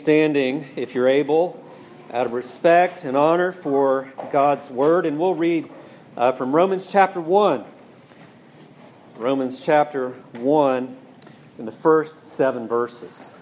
Standing, if you're able, out of respect and honor for God's Word. And we'll read from Romans chapter 1. Romans chapter 1 in the first 7 verses.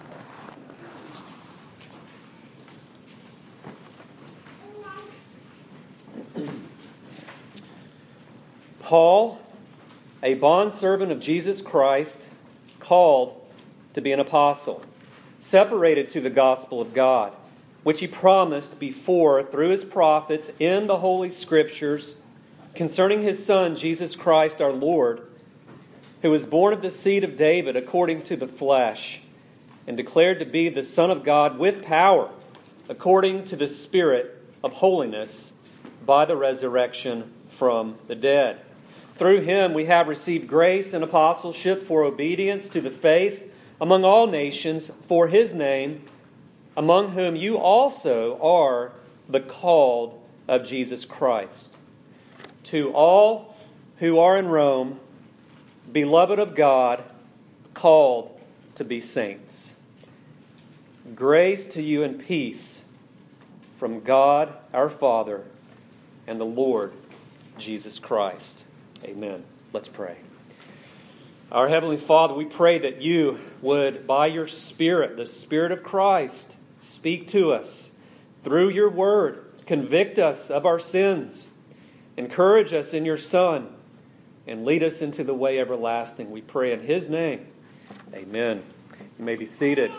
Paul, a bondservant of Jesus Christ, called to be an apostle, separated to the gospel of God, which he promised before through his prophets in the Holy Scriptures concerning his Son, Jesus Christ our Lord, who was born of the seed of David according to the flesh, and declared to be the Son of God with power, according to the Spirit of holiness, by the resurrection from the dead. Through him we have received grace and apostleship for obedience to the faith among all nations for his name, among whom you also are the called of Jesus Christ. To all who are in Rome, beloved of God, called to be saints. Grace to you and peace from God our Father and the Lord Jesus Christ. Amen. Let's pray. Our Heavenly Father, we pray that you would, by your Spirit, the Spirit of Christ, speak to us through your word, convict us of our sins, encourage us in your Son, and lead us into the way everlasting. We pray in his name. Amen. You may be seated.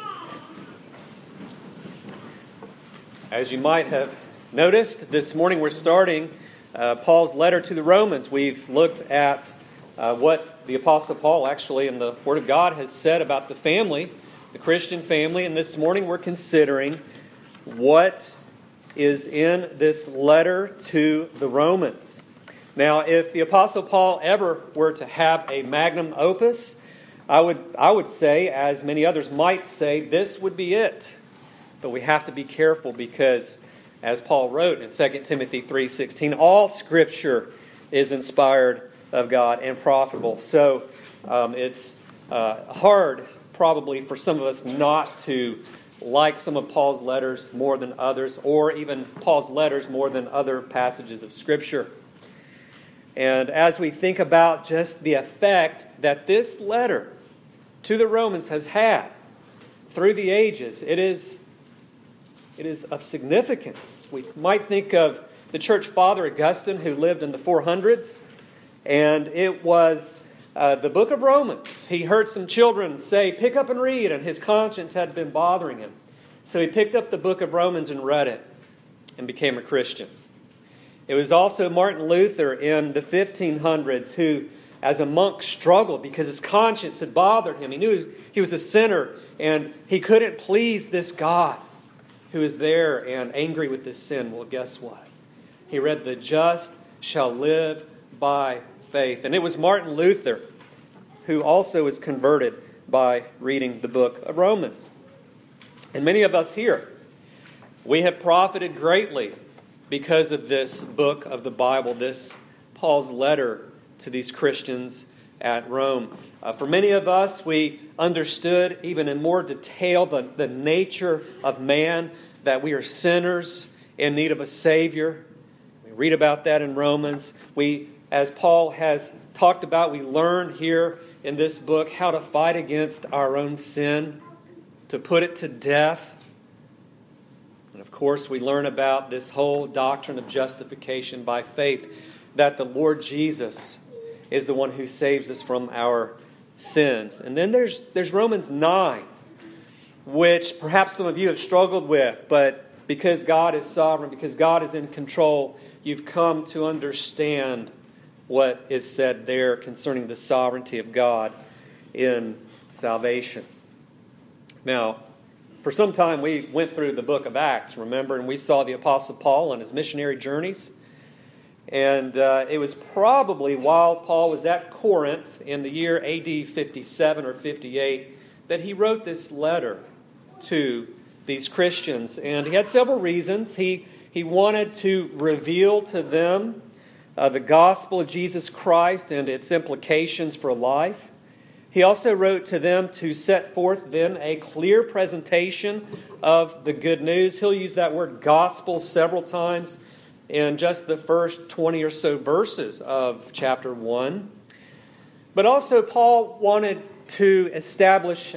As you might have noticed, this morning we're starting Paul's letter to the Romans. We've looked at what the Apostle Paul actually in the Word of God has said about the family, the Christian family, and this morning we're considering what is in this letter to the Romans. Now, if the Apostle Paul ever were to have a magnum opus, I would say, as many others might say, this would be it. But we have to be careful because, as Paul wrote in 2 Timothy 3:16, all Scripture is inspired of God and profitable. So it's hard probably for some of us not to like some of Paul's letters more than others, or even Paul's letters more than other passages of Scripture. And as we think about just the effect that this letter to the Romans has had through the ages, it is of significance. We might think of the church father Augustine, who lived in the 400s, and it was the book of Romans. He heard some children say, "Pick up and read," and his conscience had been bothering him. So he picked up the book of Romans and read it and became a Christian. It was also Martin Luther in the 1500s who, as a monk, struggled because his conscience had bothered him. He knew he was a sinner and he couldn't please this God who is there and angry with this sin. Well, guess what? He read, "The just shall live by faith." And it was Martin Luther who also was converted by reading the book of Romans. And many of us here, we have profited greatly because of this book of the Bible, this Paul's letter to these Christians at Rome. For many of us, we understood even in more detail the nature of man, that we are sinners in need of a Savior. We read about that in Romans. As Paul has talked about, we learn here in this book how to fight against our own sin, to put it to death. And of course, we learn about this whole doctrine of justification by faith, that the Lord Jesus is the one who saves us from our sins. And then there's Romans 9, which perhaps some of you have struggled with, but because God is sovereign, because God is in control, you've come to understand what is said there concerning the sovereignty of God in salvation. Now, for some time we went through the book of Acts, remember, and we saw the Apostle Paul on his missionary journeys. And it was probably while Paul was at Corinth in the year AD 57 or 58 that he wrote this letter to these Christians. And he had several reasons. He wanted to reveal to them the gospel of Jesus Christ and its implications for life. He also wrote to them to set forth then a clear presentation of the good news. He'll use that word gospel several times in just the first 20 or so verses of chapter 1. But also Paul wanted to establish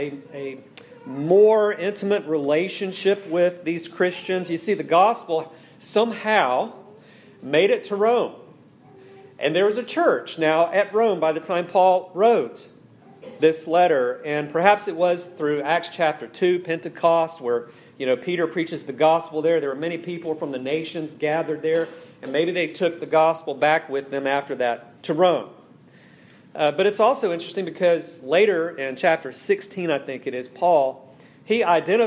a more intimate relationship with these Christians. You see, the gospel somehow made it to Rome. And there was a church now at Rome by the time Paul wrote this letter. And perhaps it was through Acts chapter 2, Pentecost, where Peter preaches the gospel there. There were many people from the nations gathered there. And maybe they took the gospel back with them after that to Rome. But it's also interesting because later in chapter 16, I think it is, Paul, he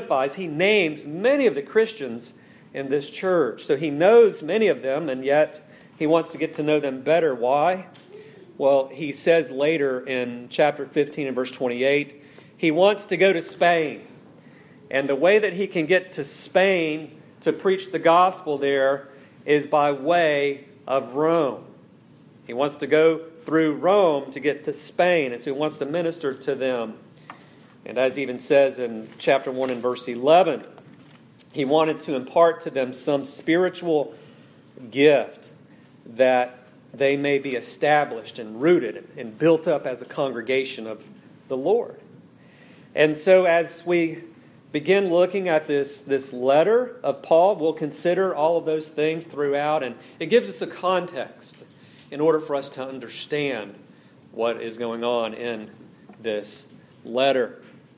names many of the Christians in this church. So he knows many of them, and yet he wants to get to know them better. Why? Well, he says later in chapter 15 and verse 28, he wants to go to Spain. And the way that he can get to Spain to preach the gospel there is by way of Rome. He wants to go through Rome to get to Spain, and so he wants to minister to them. And as he even says in chapter 1 and verse 11, he wanted to impart to them some spiritual gift that they may be established and rooted and built up as a congregation of the Lord. And so as we begin looking at this letter of Paul, we'll consider all of those things throughout, and it gives us a context in order for us to understand what is going on in this letter.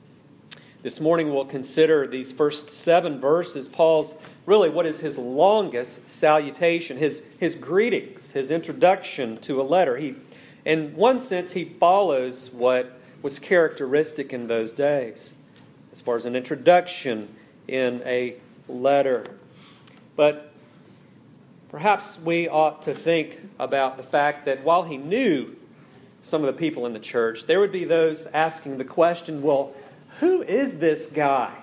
This morning we'll consider these first 7 verses, Paul's, really what is his longest salutation, his greetings, his introduction to a letter. In one sense, he follows what was characteristic in those days, as far as an introduction in a letter. But perhaps we ought to think about the fact that while he knew some of the people in the church, there would be those asking the question, well, who is this guy?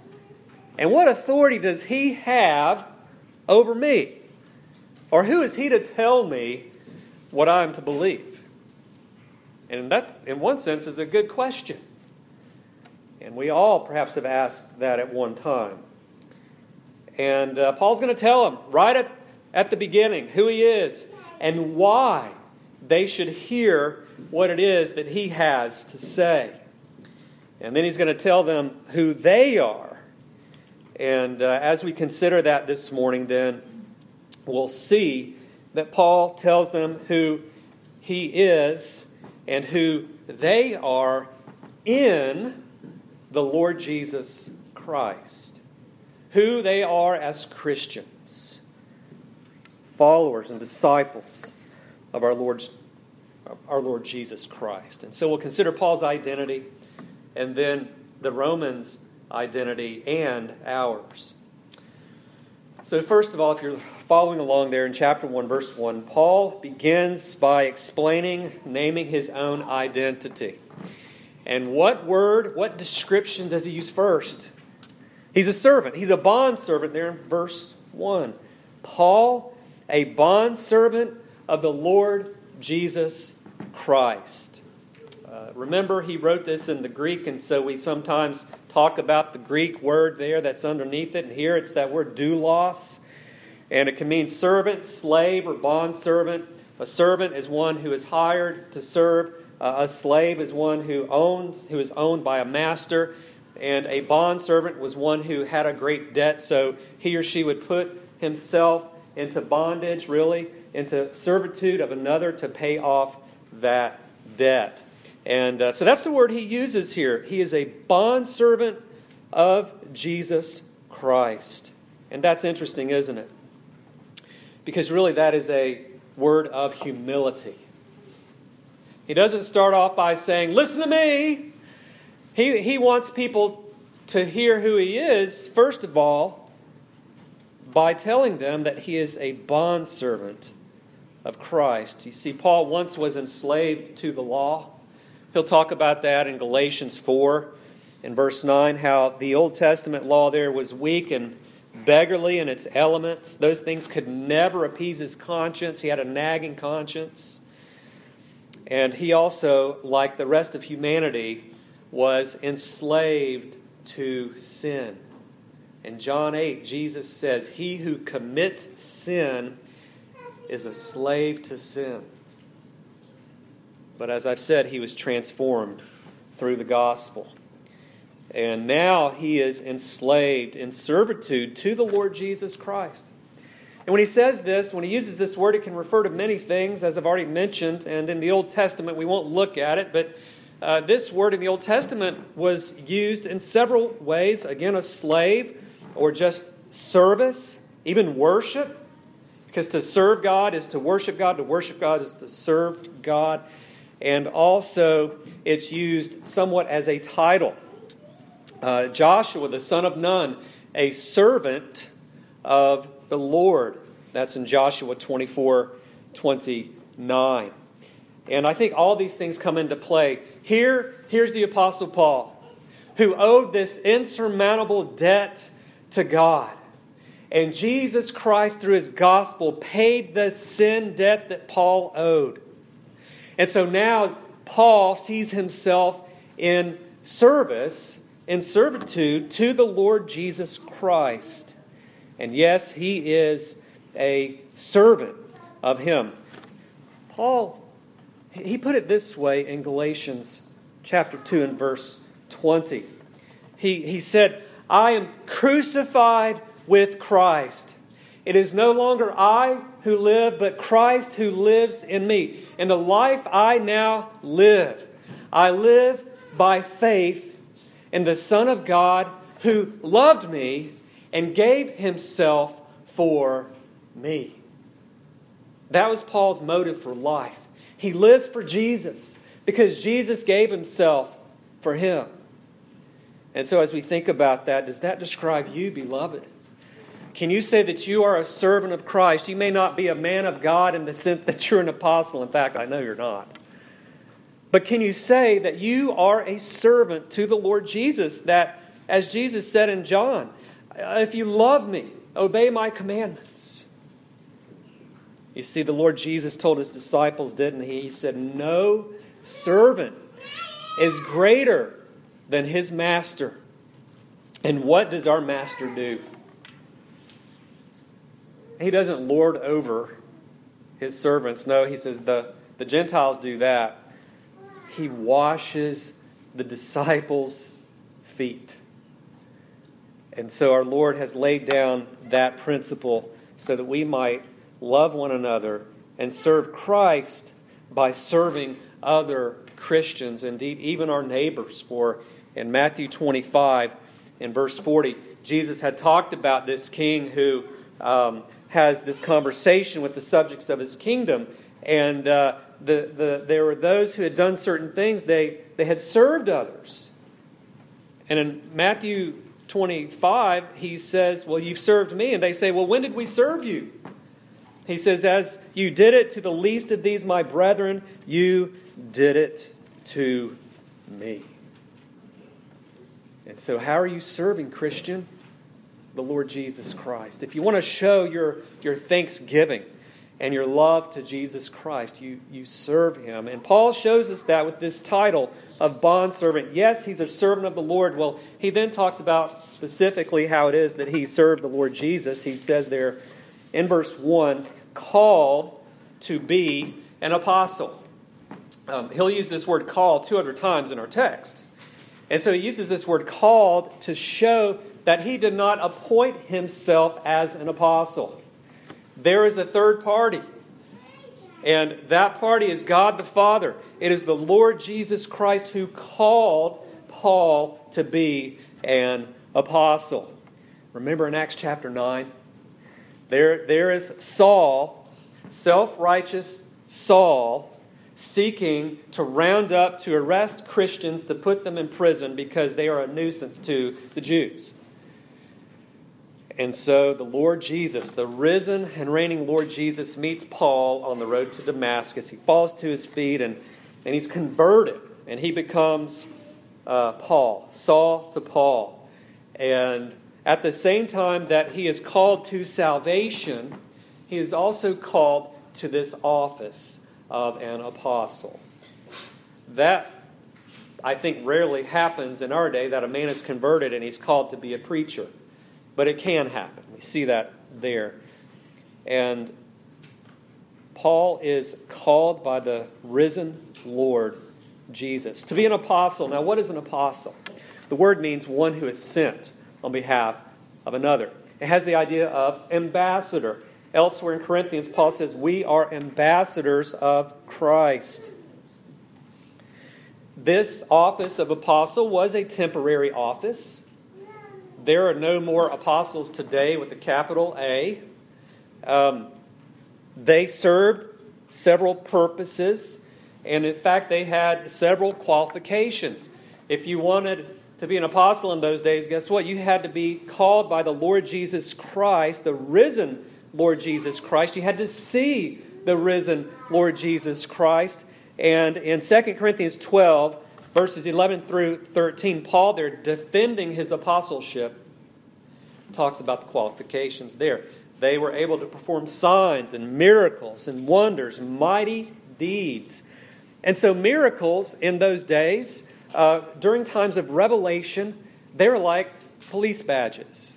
And what authority does he have over me? Or who is he to tell me what I'm to believe? And that, in one sense, is a good question. And we all perhaps have asked that at one time. And Paul's going to tell them right at the beginning who he is and why they should hear what it is that he has to say. And then he's going to tell them who they are. And as we consider that this morning, then we'll see that Paul tells them who he is and who they are in the Lord Jesus Christ. Who they are as Christians, followers and disciples of our Lord Jesus Christ. And so we'll consider Paul's identity and then the Romans' identity and ours. So first of all, if you're following along there in chapter 1, verse 1, Paul begins by naming his own identity. And what description does he use first? He's a servant. He's a bondservant there in verse 1. Paul, a bondservant of the Lord Jesus Christ. Remember, he wrote this in the Greek, and so we sometimes talk about the Greek word there that's underneath it. And here it's that word doulos. And it can mean servant, slave, or bondservant. A servant is one who is hired to serve. A slave is one who is owned by a master. And a bondservant was one who had a great debt, so he or she would put himself into bondage, really, into servitude of another to pay off that debt. And so that's the word he uses here. He is a bondservant of Jesus Christ. And that's interesting, isn't it? Because really that is a word of humility. He doesn't start off by saying, listen to me. He wants people to hear who he is, first of all, by telling them that he is a bondservant of Christ. You see, Paul once was enslaved to the law. He'll talk about that in Galatians 4 in verse 9, how the Old Testament law there was weak and beggarly in its elements. Those things could never appease his conscience. He had a nagging conscience. And he also, like the rest of humanity, was enslaved to sin. In John 8, Jesus says, "He who commits sin is a slave to sin." But as I've said, he was transformed through the gospel. And now he is enslaved in servitude to the Lord Jesus Christ. And when he says this, when he uses this word, it can refer to many things, as I've already mentioned. And in the Old Testament, we won't look at it, but this word in the Old Testament was used in several ways. Again, a slave, or just service, even worship. Because to serve God is to worship God is to serve God. And also, it's used somewhat as a title. Joshua, the son of Nun, a servant of the Lord. That's in Joshua 24:29. And I think all these things come into play. Here's the Apostle Paul, who owed this insurmountable debt to God. And Jesus Christ, through His gospel, paid the sin debt that Paul owed. And so now Paul sees himself in service, in servitude to the Lord Jesus Christ. And yes, he is a servant of Him. Paul, he put it this way in Galatians chapter 2 and verse 20. He said, "I am crucified with Christ. It is no longer I who live, but Christ who lives in me. In the life I now live, I live by faith in the Son of God who loved me and gave Himself for me." That was Paul's motive for life. He lives for Jesus because Jesus gave Himself for him. And so as we think about that, does that describe you, beloved? Can you say that you are a servant of Christ? You may not be a man of God in the sense that you're an apostle. In fact, I know you're not. But can you say that you are a servant to the Lord Jesus? That, as Jesus said in John, "If you love me, obey my commandments." You see, the Lord Jesus told His disciples, didn't He? He said, "No servant is greater than his master." And what does our master do? He doesn't lord over His servants. No, He says the Gentiles do that. He washes the disciples' feet. And so our Lord has laid down that principle so that we might love one another and serve Christ by serving other Christians, indeed even our neighbors. For in Matthew 25, in verse 40, Jesus had talked about this king who has this conversation with the subjects of his kingdom. And there were those who had done certain things. They had served others. And in Matthew 25, He says, "Well, you've served me." And they say, "Well, when did we serve you?" He says, "As you did it to the least of these, my brethren, you did it to me." And so how are you serving, Christian? The Lord Jesus Christ. If you want to show your thanksgiving and your love to Jesus Christ, you serve Him. And Paul shows us that with this title of bondservant. Yes, he's a servant of the Lord. Well, he then talks about specifically how it is that he served the Lord Jesus. He says there in verse 1, called to be an apostle. He'll use this word called 2 other times in our text. And so he uses this word called to show that he did not appoint himself as an apostle. There is a third party. And that party is God the Father. It is the Lord Jesus Christ who called Paul to be an apostle. Remember in Acts chapter 9? There is Saul, self-righteous Saul, seeking to round up, to arrest Christians, to put them in prison because they are a nuisance to the Jews. And so the Lord Jesus, the risen and reigning Lord Jesus, meets Paul on the road to Damascus. He falls to his feet and he's converted. And he becomes Paul, Saul to Paul. And at the same time that he is called to salvation, he is also called to this office of an apostle. that, I think, rarely happens in our day, that a man is converted and he's called to be a preacher. But it can happen. We see that there. And Paul is called by the risen Lord Jesus to be an apostle. Now, what is an apostle? The word means one who is sent on behalf of another. It has the idea of ambassador. Elsewhere in Corinthians, Paul says, we are ambassadors of Christ. This office of apostle was a temporary office. There are no more apostles today with a capital A. They served several purposes, and in fact, they had several qualifications. If you wanted to be an apostle in those days, guess what? You had to be called by the Lord Jesus Christ, the risen Lord Jesus Christ. You had to see the risen Lord Jesus Christ. And in 2 Corinthians 12, verses 11 through 13, Paul, there defending his apostleship, talks about the qualifications there. They were able to perform signs and miracles and wonders, mighty deeds. And so miracles in those days, during times of revelation, they were like police badges.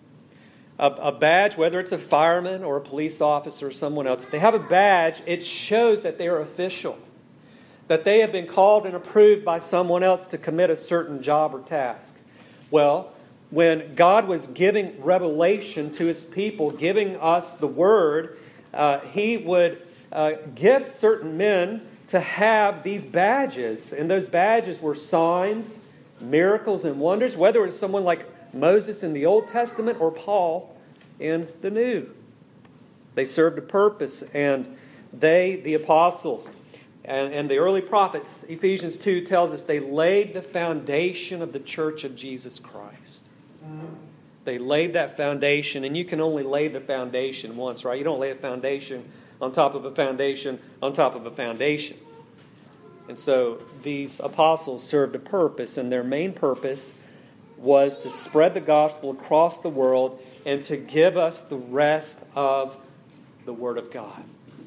A badge, whether it's a fireman or a police officer or someone else, if they have a badge, it shows that they are official, that they have been called and approved by someone else to commit a certain job or task. Well, when God was giving revelation to His people, giving us the Word, He would gift certain men to have these badges. And those badges were signs, miracles, and wonders, whether it was someone like Moses in the Old Testament or Paul in the New. They served a purpose, and they, the apostles, and the early prophets, Ephesians 2 tells us they laid the foundation of the church of Jesus Christ. They laid that foundation, and you can only lay the foundation once, right? You don't lay a foundation on top of a foundation on top of a foundation. And so these apostles served a purpose, and their main purpose was to spread the gospel across the world and to give us the rest of the Word of God.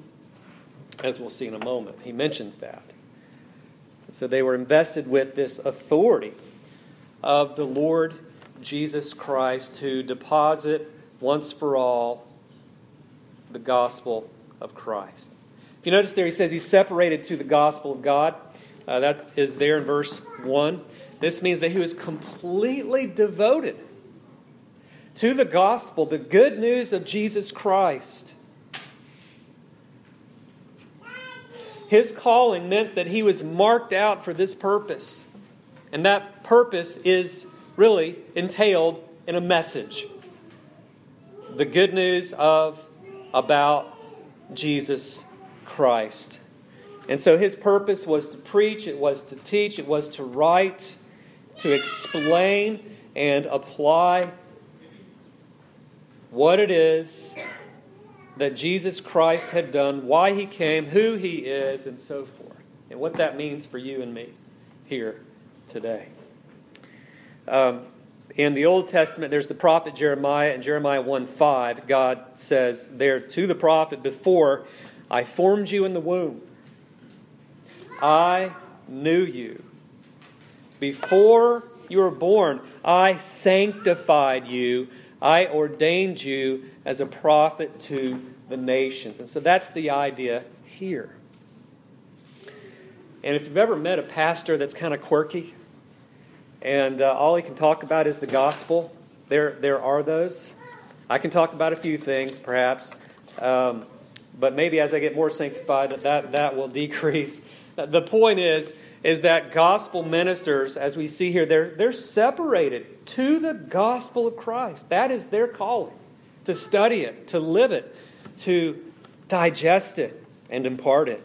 As we'll see in a moment, he mentions that. So they were invested with this authority of the Lord Jesus Christ to deposit once for all the gospel of Christ. If you notice there, he says he's separated to the gospel of God. That is there in verse 1. This means that he was completely devoted to the gospel, the good news of Jesus Christ. His calling meant that he was marked out for this purpose. And that purpose is really entailed in a message. The good news about Jesus Christ. And so his purpose was to preach, it was to teach, it was to write, to explain and apply what it is that Jesus Christ had done, why He came, who He is, and so forth. And what that means for you and me here today. In the Old Testament, there's the prophet Jeremiah. In Jeremiah 1:5, God says there to the prophet, before I formed you in the womb, I knew you. Before you were born, I sanctified you. I ordained you as a prophet to the nations. And so that's the idea here. And if you've ever met a pastor that's kind of quirky, and all he can talk about is the gospel, there are those. I can talk about a few things, perhaps. But maybe as I get more sanctified, that will decrease. The point is that gospel ministers, as we see here, they're separated to the gospel of Christ. That is their calling, to study it, to live it, to digest it, and impart it.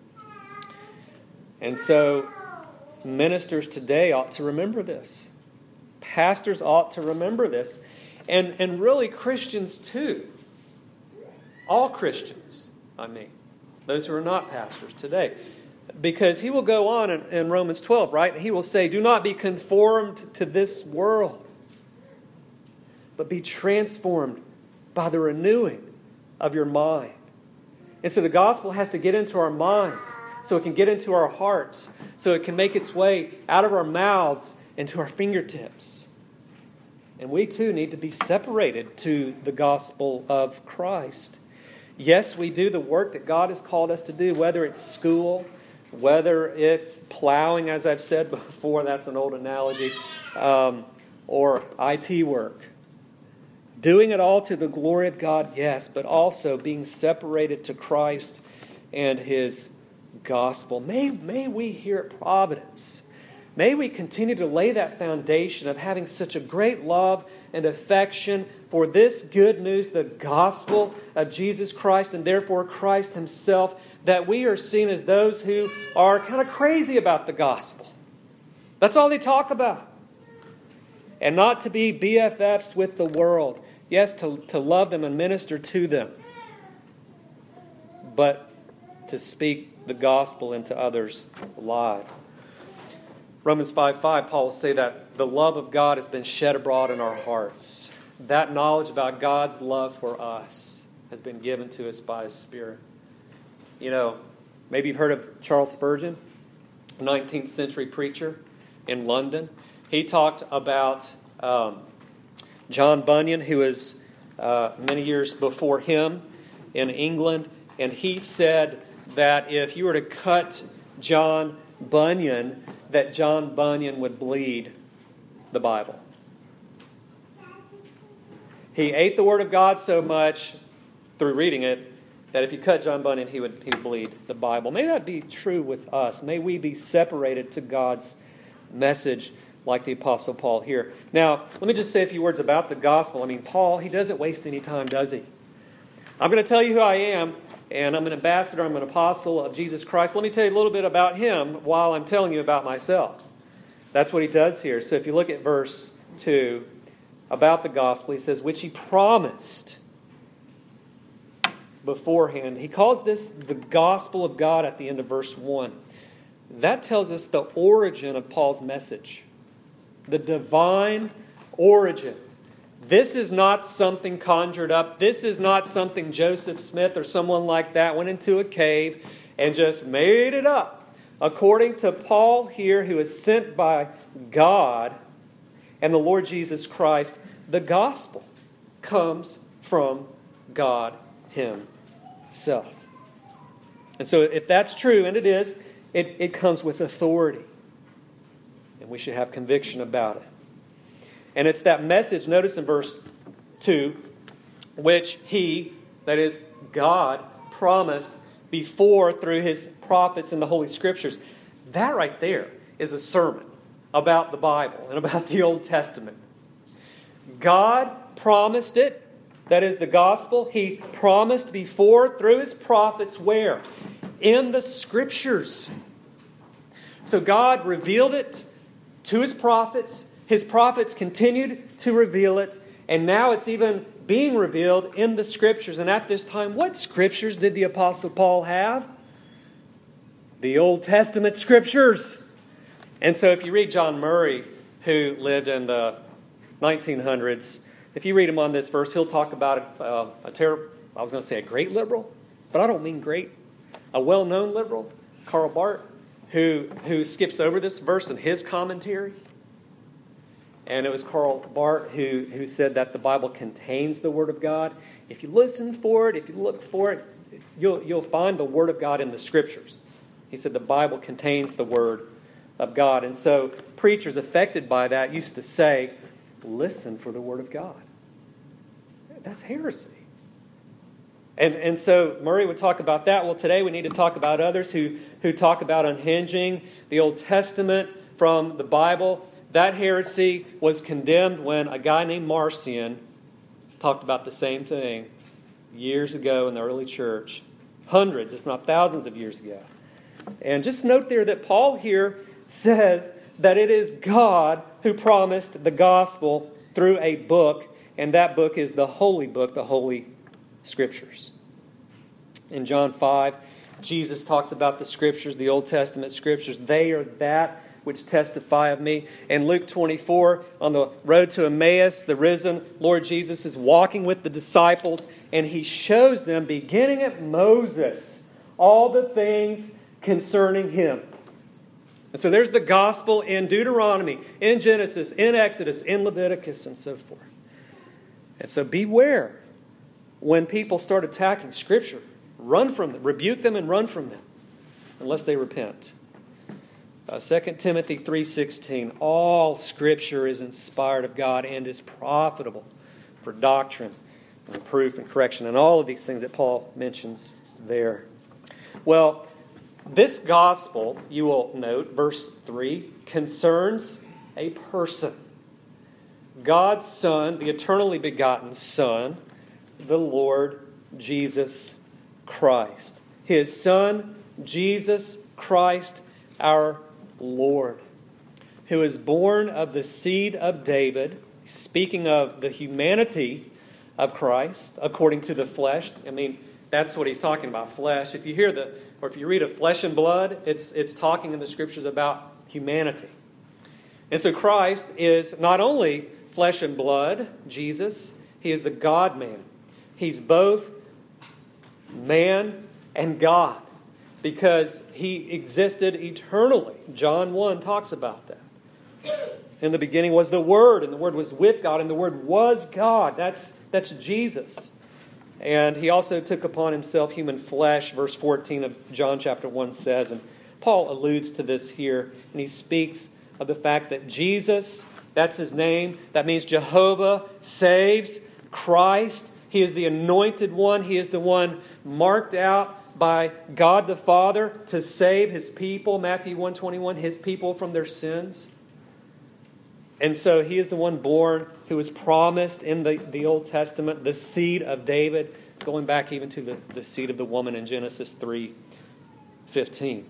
And so ministers today ought to remember this. Pastors ought to remember this. And really Christians too. All Christians, I mean. Those who are not pastors today. Because he will go on in Romans 12, right? He will say, do not be conformed to this world, but be transformed by the renewing of your mind. And so the gospel has to get into our minds. so it can get into our hearts, so it can make its way out of our mouths into our fingertips. And we too need to be separated to the gospel of Christ. Yes, we do the work that God has called us to do, whether it's school, whether it's plowing, as I've said before, that's an old analogy, or IT work. Doing it all to the glory of God, yes, but also being separated to Christ and His gospel. May we here at Providence, may we continue to lay that foundation of having such a great love and affection for this good news, the gospel of Jesus Christ, and therefore Christ Himself, that we are seen as those who are kind of crazy about the gospel. That's all they talk about. And not to be BFFs with the world. Yes, to love them and minister to them. But to speak the gospel into others' lives. Romans 5:5, Paul will say that the love of God has been shed abroad in our hearts. That knowledge about God's love for us has been given to us by His Spirit. You know, maybe you've heard of Charles Spurgeon, a 19th century preacher in London. He talked about John Bunyan, who was many years before him in England. And he said that if you were to cut John Bunyan, that John Bunyan would bleed the Bible. He ate the Word of God so much through reading it that if you cut John Bunyan, he would bleed the Bible. May that be true with us. May we be separated to God's message like the Apostle Paul here. Now, let me just say a few words about the gospel. I mean, Paul, he doesn't waste any time, does he? I'm going to tell you who I am, and I'm an ambassador, I'm an apostle of Jesus Christ. Let me tell you a little bit about him while I'm telling you about myself. That's what he does here. So if you look at verse 2, about the gospel, he says, which he promised beforehand. He calls this the gospel of God at the end of verse 1. That tells us the origin of Paul's message. The divine origin. This is not something conjured up. This is not something Joseph Smith or someone like that went into a cave and just made it up. According to Paul here, who is sent by God and the Lord Jesus Christ, the gospel comes from God Himself. And so if that's true, and it is, it comes with authority. And we should have conviction about it. And it's that message, notice in verse 2, which He, that is God, promised before through His prophets in the Holy Scriptures. That right there is a sermon about the Bible and about the Old Testament. God promised it, that is the gospel. He promised before through His prophets where? In the Scriptures. So God revealed it to His prophets. His prophets continued to reveal it. And now it's even being revealed in the Scriptures. And at this time, what Scriptures did the Apostle Paul have? The Old Testament Scriptures. And so if you read John Murray, who lived in the 1900s, if you read him on this verse, he'll talk about I was going to say a great liberal, but I don't mean great. A well-known liberal, Karl Barth, who skips over this verse in his commentary. And it was Karl Barth who said that the Bible contains the Word of God. If you listen for it, if you look for it, you'll find the Word of God in the Scriptures. He said the Bible contains the Word of God. And so preachers affected by that used to say, listen for the Word of God. That's heresy. And so Murray would talk about that. Well, today we need to talk about others who talk about unhinging the Old Testament from the Bible. That heresy was condemned when a guy named Marcion talked about the same thing years ago in the early church. Hundreds, if not thousands of years ago. And just note there that Paul here says that it is God who promised the gospel through a book, and that book is the Holy Book, the Holy Scriptures. In John 5, Jesus talks about the Scriptures, the Old Testament Scriptures. They are that which testify of me. In Luke 24, on the road to Emmaus, the risen Lord Jesus is walking with the disciples, and He shows them, beginning at Moses, all the things concerning Him. And so there's the gospel in Deuteronomy, in Genesis, in Exodus, in Leviticus, and so forth. And so beware when people start attacking Scripture. Run from them. Rebuke them and run from them unless they repent. 2 Timothy 3:16, all Scripture is inspired of God and is profitable for doctrine and reproof and correction, and all of these things that Paul mentions there. Well, this gospel, you will note, verse 3, concerns a person. God's Son, the eternally begotten Son, the Lord Jesus Christ. His Son, Jesus Christ, our Lord, who is born of the seed of David, speaking of the humanity of Christ, according to the flesh. I mean, that's what he's talking about, flesh. If you read of flesh and blood, it's talking in the Scriptures about humanity. And so Christ is not only flesh and blood, Jesus, He is the God-man. He's both man and God because He existed eternally. John 1 talks about that. In the beginning was the Word, and the Word was with God, and the Word was God. That's Jesus. And He also took upon Himself human flesh, verse 14 of John chapter 1 says. And Paul alludes to this here, and he speaks of the fact that Jesus, that's His name, that means Jehovah saves, Christ. He is the anointed one. He is the one marked out by God the Father to save His people, Matthew 1:21, His people from their sins. And so He is the one born who was promised in the Old Testament, the seed of David, going back even to the seed of the woman in Genesis 3:15.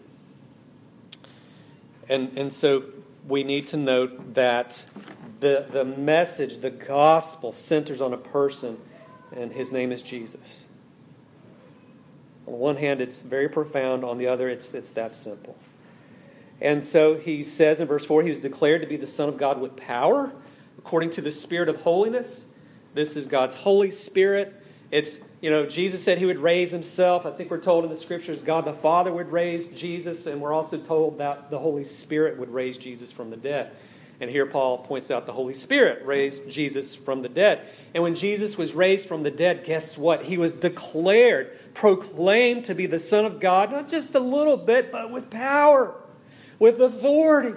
And so we need to note that the message, the gospel, centers on a person, and His name is Jesus. On the one hand, it's very profound. On the other, it's that simple. And so he says in verse 4, He was declared to be the Son of God with power, according to the Spirit of holiness. This is God's Holy Spirit. It's, Jesus said He would raise Himself. I think we're told in the Scriptures God the Father would raise Jesus, and we're also told that the Holy Spirit would raise Jesus from the dead. And here Paul points out the Holy Spirit raised Jesus from the dead. And when Jesus was raised from the dead, guess what? He was declared, proclaimed to be the Son of God, not just a little bit, but with power, with authority.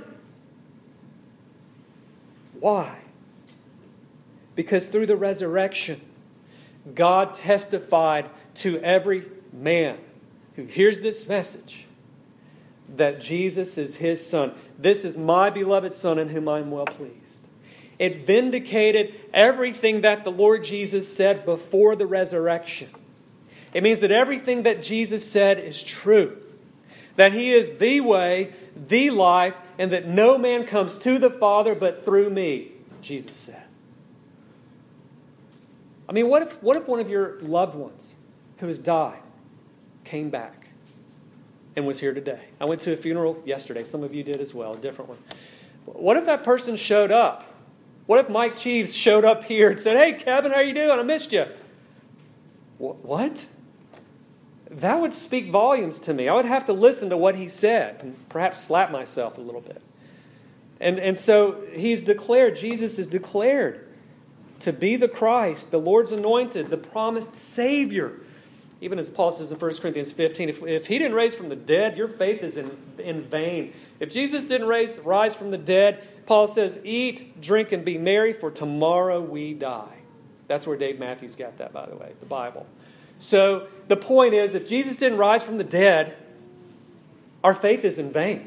Why? Because through the resurrection, God testified to every man who hears this message that Jesus is His Son. This is my beloved Son in whom I am well pleased. It vindicated everything that the Lord Jesus said before the resurrection. It means that everything that Jesus said is true. That He is the way, the life, and that no man comes to the Father but through me, Jesus said. I mean, what if one of your loved ones who has died came back and was here today? I went to a funeral yesterday. Some of you did as well, a different one. What if that person showed up? What if Mike Cheeves showed up here and said, "Hey, Kevin, how you doing? I missed you." What? That would speak volumes to me. I would have to listen to what he said and perhaps slap myself a little bit. And so He's declared, Jesus is declared to be the Christ, the Lord's anointed, the promised Savior. Even as Paul says in 1 Corinthians 15, if He didn't raise from the dead, your faith is in vain. If Jesus didn't rise from the dead, Paul says, eat, drink, and be merry, for tomorrow we die. That's where Dave Matthews got that, by the way, the Bible. So the point is, if Jesus didn't rise from the dead, our faith is in vain.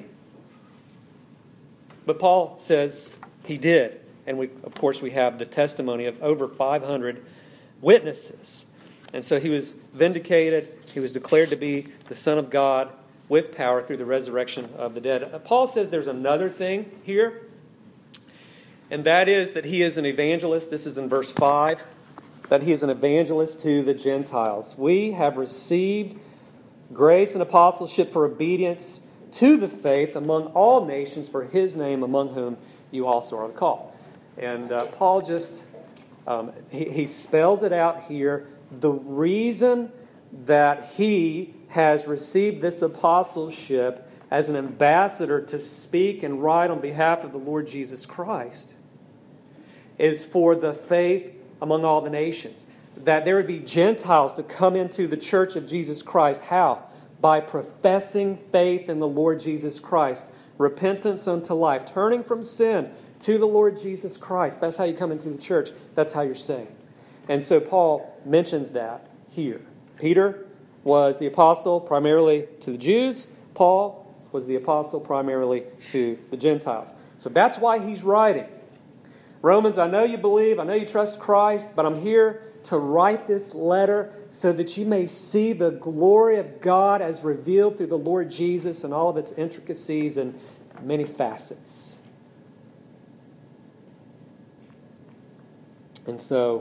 But Paul says He did. And of course we have the testimony of over 500 witnesses. And so He was vindicated. He was declared to be the Son of God with power through the resurrection of the dead. Paul says there's another thing here. And that is that He is an evangelist. This is in verse 5. That He is an evangelist to the Gentiles. We have received grace and apostleship for obedience to the faith among all nations for His name, among whom you also are called. And Paul just, he spells it out here. The reason that he has received this apostleship as an ambassador to speak and write on behalf of the Lord Jesus Christ is for the faith among all the nations. That there would be Gentiles to come into the church of Jesus Christ. How? By professing faith in the Lord Jesus Christ. Repentance unto life. Turning from sin to the Lord Jesus Christ. That's how you come into the church. That's how you're saved. And so Paul mentions that here. Peter was the apostle primarily to the Jews. Paul was the apostle primarily to the Gentiles. So that's why he's writing. Romans, I know you believe, I know you trust Christ, but I'm here to write this letter so that you may see the glory of God as revealed through the Lord Jesus and all of its intricacies and many facets. And so,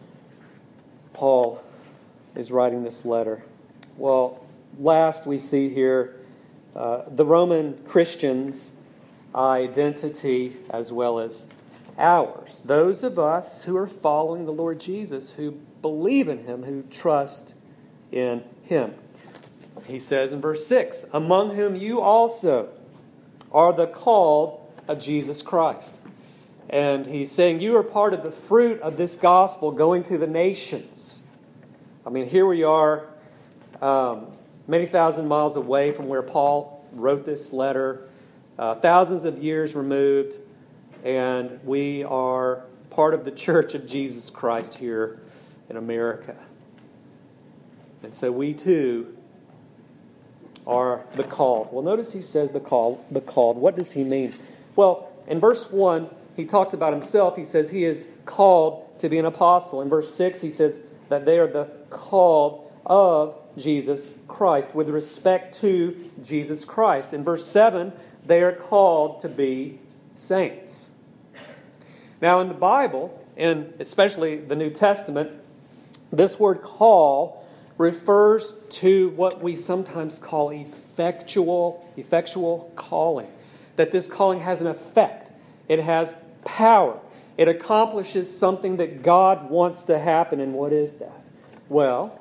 Paul is writing this letter. Well, last we see here the Roman Christians' identity as well as ours. Those of us who are following the Lord Jesus, who believe in Him, who trust in Him. He says in verse 6, among whom you also are the called of Jesus Christ. And he's saying you are part of the fruit of this gospel going to the nations. I mean, here we are many thousand miles away from where Paul wrote this letter, thousands of years removed, and we are part of the church of Jesus Christ here in America. And so we too are the called. Well, notice he says the called. What does he mean? Well, in verse 1, he talks about himself. He says he is called to be an apostle. In verse 6, he says that they are the called of Jesus Christ with respect to Jesus Christ. In verse 7, they are called to be saints. Now in the Bible, and especially the New Testament, this word call refers to what we sometimes call effectual calling. That this calling has an effect. It has power. It accomplishes something that God wants to happen. And what is that? Well,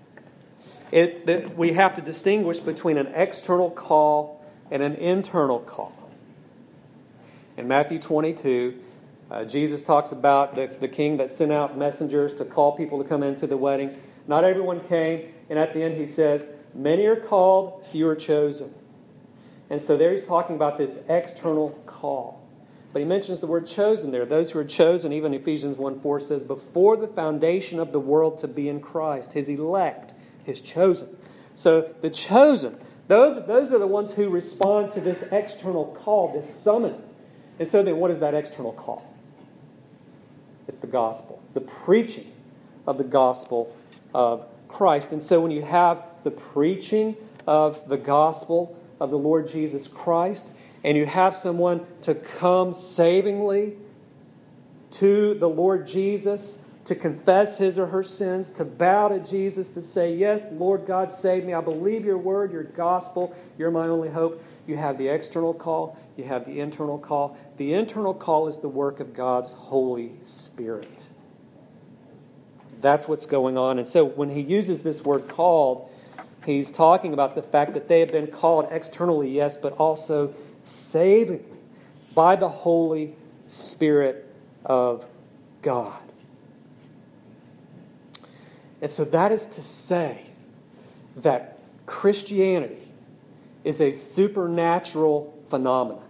we have to distinguish between an external call and an internal call. In Matthew 22, Jesus talks about the king that sent out messengers to call people to come into the wedding. Not everyone came, and at the end he says, many are called, few are chosen. And so there he's talking about this external call. But he mentions the word chosen there. Those who are chosen, even Ephesians 1:4 says, before the foundation of the world to be in Christ, His elect, His chosen. So the chosen, those are the ones who respond to this external call, this summon. And so then what is that external call? It's the gospel, the preaching of the gospel of Christ. And so when you have the preaching of the gospel of the Lord Jesus Christ, and you have someone to come savingly to the Lord Jesus, to confess his or her sins, to bow to Jesus, to say, yes, Lord God, save me. I believe your word, your gospel. You're my only hope. You have the external call. You have the internal call. The internal call is the work of God's Holy Spirit. That's what's going on. And so when he uses this word called, he's talking about the fact that they have been called externally, yes, but also savingly by the Holy Spirit of God. And so that is to say that Christianity is a supernatural phenomenon.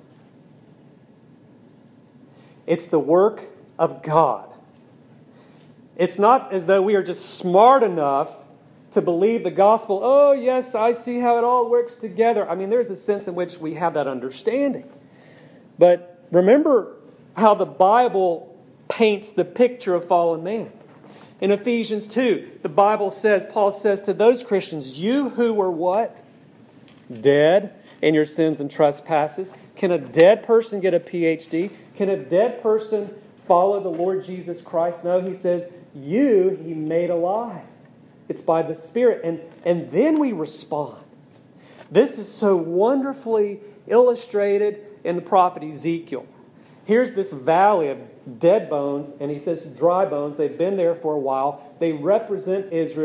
It's the work of God. It's not as though we are just smart enough to believe the gospel. Oh, yes, I see how it all works together. I mean, there's a sense in which we have that understanding. But remember how the Bible paints the picture of fallen man. In Ephesians 2, the Bible says, Paul says to those Christians, you who were what? Dead in your sins and trespasses. Can a dead person get a PhD? Can a dead person follow the Lord Jesus Christ? No, he says, you he made alive. It's by the Spirit. And then we respond. This is so wonderfully illustrated in the prophet Ezekiel. Here's this valley of dead bones, and he says dry bones. They've been there for a while. They represent Israel.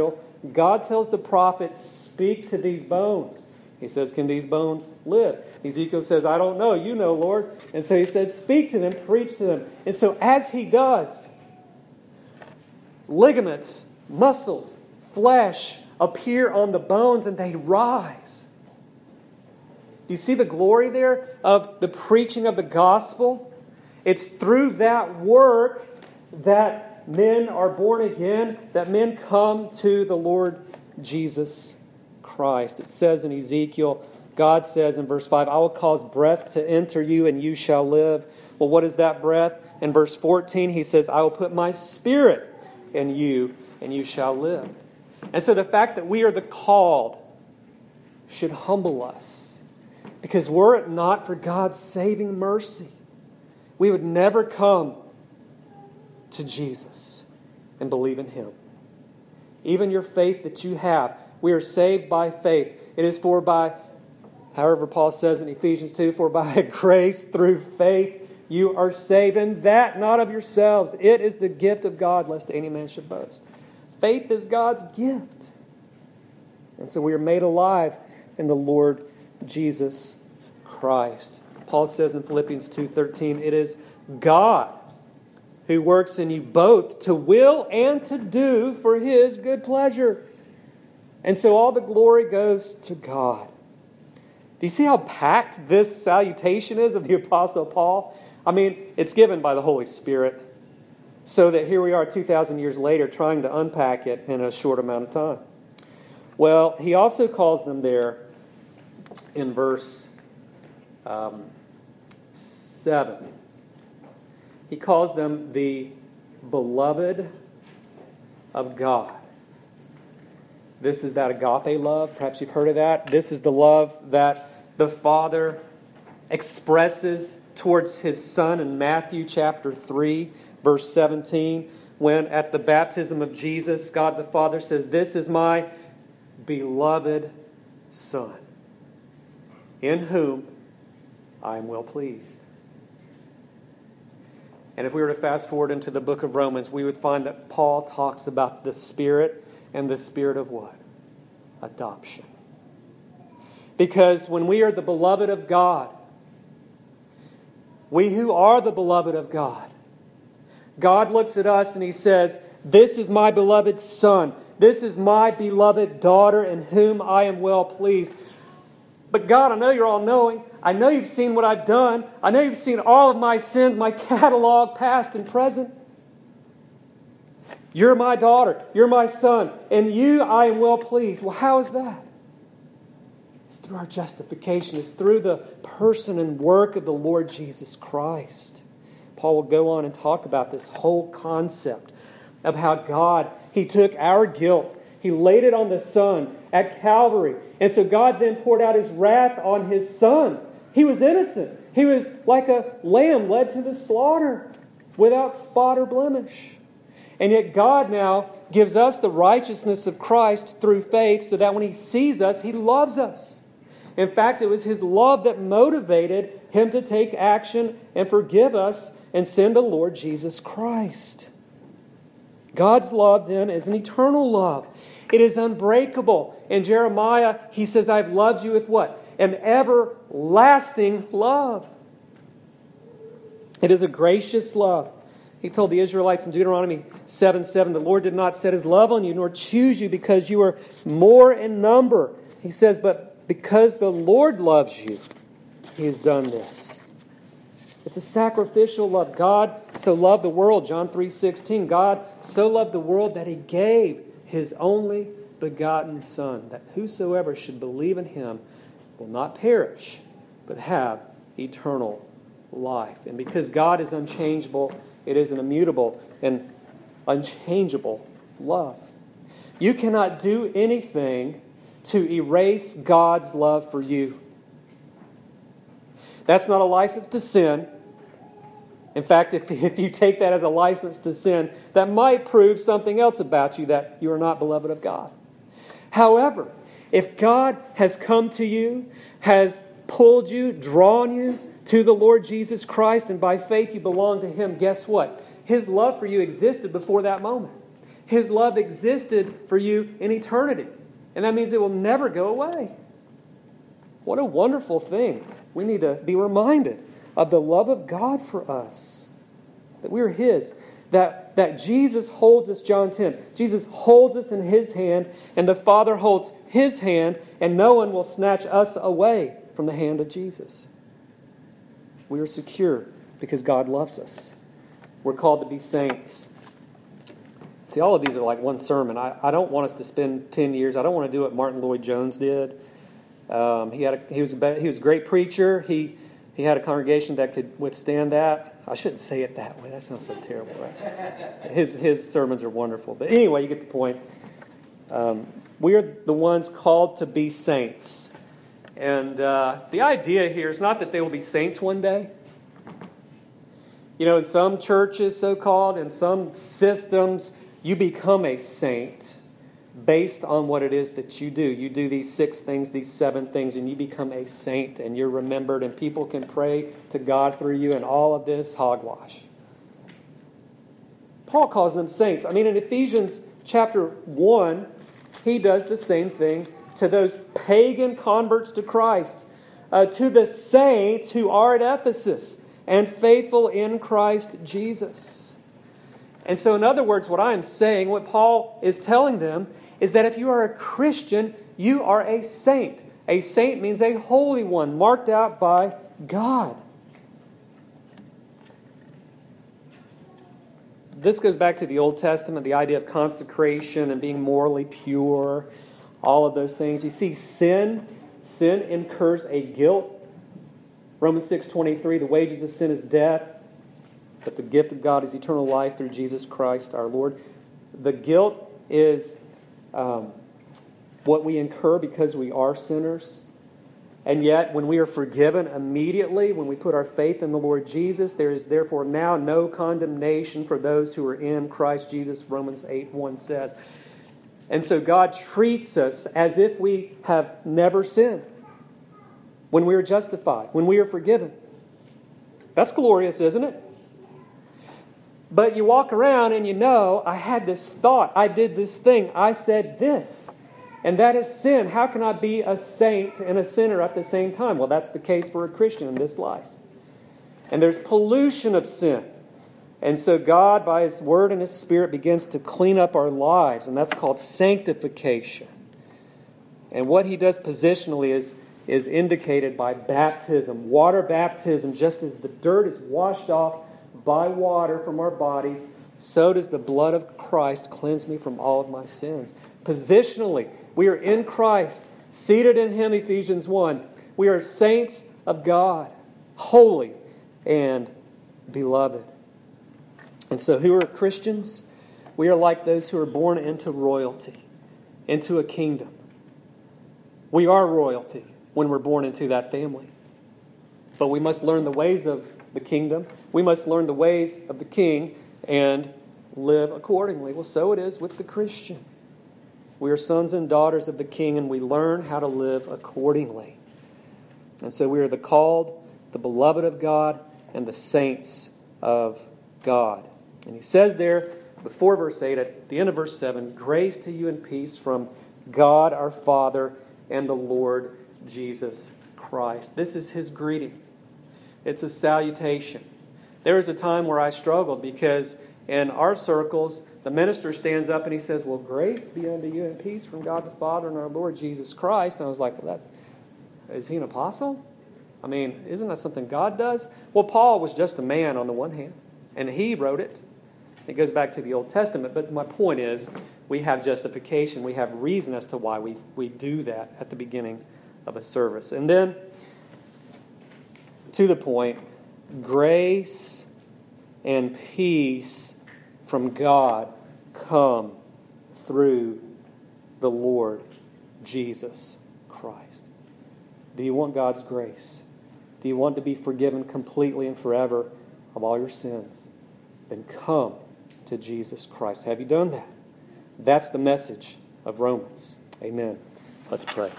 God tells the prophet, speak to these bones. He says, can these bones live? Ezekiel says, I don't know. You know, Lord. And so he says, speak to them, preach to them. And so as he does, ligaments, muscles, flesh appear on the bones and they rise. Do you see the glory there of the preaching of the gospel? It's through that work that men are born again, that men come to the Lord Jesus Christ. It says in Ezekiel, God says in verse 5, I will cause breath to enter you and you shall live. Well, what is that breath? In verse 14, he says, I will put my spirit in you and you shall live. And so the fact that we are the called should humble us. Because were it not for God's saving mercy, we would never come to Jesus and believe in Him. Even your faith that you have, we are saved by faith. It is for by, however Paul says in Ephesians 2, for by grace through faith you are saved, and that not of yourselves. It is the gift of God, lest any man should boast. Faith is God's gift. And so we are made alive in the Lord Jesus Christ. Paul says in Philippians 2:13, it is God who works in you both to will and to do for His good pleasure. And so all the glory goes to God. Do you see how packed this salutation is of the Apostle Paul? I mean, it's given by the Holy Spirit, so that here we are 2,000 years later trying to unpack it in a short amount of time. Well, he also calls them there in verse 7. He calls them the beloved of God. This is that agape love. Perhaps you've heard of that. This is the love that the Father expresses towards His Son in Matthew chapter 3, verse 17, when at the baptism of Jesus, God the Father says, this is my beloved Son, in whom I am well pleased. And if we were to fast forward into the book of Romans, we would find that Paul talks about the Spirit, and the Spirit of what? Adoption. Because when we are the beloved of God, we who are the beloved of God, God looks at us and He says, this is my beloved Son. This is my beloved daughter in whom I am well pleased. But God, I know you're all-knowing. I know you've seen what I've done. I know you've seen all of my sins, my catalog, past and present. You're my daughter. You're my son. And you I am well pleased. Well, how is that? It's through our justification. It's through the person and work of the Lord Jesus Christ. Paul will go on and talk about this whole concept of how God, He took our guilt. He laid it on the Son at Calvary. And so God then poured out His wrath on His Son. He was innocent. He was like a lamb led to the slaughter without spot or blemish. And yet God now gives us the righteousness of Christ through faith so that when He sees us, He loves us. In fact, it was His love that motivated Him to take action and forgive us and send the Lord Jesus Christ. God's love then is an eternal love. It is unbreakable. In Jeremiah, He says, I've loved you with what? An everlasting love. It is a gracious love. He told the Israelites in Deuteronomy 7:7, the Lord did not set His love on you, nor choose you because you are more in number. He says, but because the Lord loves you, He has done this. It's a sacrificial love. God so loved the world, John 3:16. God so loved the world that He gave His only begotten Son, that whosoever should believe in Him will not perish, but have eternal life. And because God is unchangeable, it is an immutable and unchangeable love. You cannot do anything to erase God's love for you. That's not a license to sin. In fact, if you take that as a license to sin, that might prove something else about you, that you are not beloved of God. However, if God has come to you, has pulled you, drawn you to the Lord Jesus Christ, and by faith you belong to Him, guess what? His love for you existed before that moment. His love existed for you in eternity. And that means it will never go away. What a wonderful thing. We need to be reminded of the love of God for us. That we are His. That Jesus holds us, John 10. Jesus holds us in His hand, and the Father holds His hand, and no one will snatch us away from the hand of Jesus. We are secure because God loves us. We're called to be saints. See, all of these are like one sermon. I don't want us to spend 10 years. I don't want to do what Martin Lloyd-Jones did. He was a great preacher. He had a congregation that could withstand that. I shouldn't say it that way. That sounds so terrible, right? His sermons are wonderful. But anyway, you get the point. We are the ones called to be saints. And the idea here is not that they will be saints one day. You know, in some churches, so-called, in some systems, you become a saint based on what it is that you do. You do these 6 things, these 7 things, and you become a saint, and you're remembered, and people can pray to God through you, and all of this hogwash. Paul calls them saints. I mean, in Ephesians chapter 1, he does the same thing to those pagan converts to Christ, to the saints who are at Ephesus and faithful in Christ Jesus. And so, in other words, what I am saying, what Paul is telling them, is that if you are a Christian, you are a saint. A saint means a holy one, marked out by God. This goes back to the Old Testament, the idea of consecration and being morally pure, all of those things. You see, sin incurs a guilt. Romans 6:23, the wages of sin is death, but the gift of God is eternal life through Jesus Christ our Lord. The guilt is what we incur because we are sinners. And yet, when we are forgiven immediately, when we put our faith in the Lord Jesus, there is therefore now no condemnation for those who are in Christ Jesus, Romans 8:1 says. And so God treats us as if we have never sinned when we are justified, when we are forgiven. That's glorious, isn't it? But you walk around and you know, I had this thought, I did this thing, I said this, and that is sin. How can I be a saint and a sinner at the same time? Well, that's the case for a Christian in this life. And there's pollution of sin. And so God, by His Word and His Spirit, begins to clean up our lives, and that's called sanctification. And what He does positionally is indicated by baptism. Water baptism, just as the dirt is washed off by water from our bodies, so does the blood of Christ cleanse me from all of my sins. Positionally, we are in Christ, seated in Him, Ephesians 1. We are saints of God, holy and beloved. And so who are Christians? We are like those who are born into royalty, into a kingdom. We are royalty when we're born into that family. But we must learn the ways of the kingdom. We must learn the ways of the King and live accordingly. Well, so it is with the Christian. We are sons and daughters of the King, and we learn how to live accordingly. And so we are the called, the beloved of God, and the saints of God. And he says there, before verse 8, at the end of verse 7, grace to you and peace from God our Father and the Lord Jesus Christ. This is His greeting. It's a salutation. There was a time where I struggled because in our circles, the minister stands up and he says, well, grace be unto you and peace from God the Father and our Lord Jesus Christ. And I was like, well, is he an apostle? I mean, isn't that something God does? Well, Paul was just a man on the one hand, and he wrote it. It goes back to the Old Testament. But my point is, we have justification. We have reason as to why we do that at the beginning of a service. And then, to the point, grace and peace from God come through the Lord Jesus Christ. Do you want God's grace? Do you want to be forgiven completely and forever of all your sins? Then come to Jesus Christ. Have you done that? That's the message of Romans. Amen. Let's pray.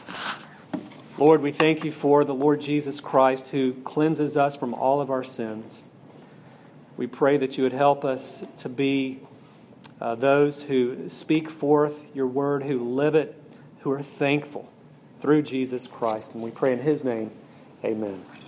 Lord, we thank you for the Lord Jesus Christ who cleanses us from all of our sins. We pray that you would help us to be those who speak forth your word, who live it, who are thankful through Jesus Christ. And we pray in His name, amen.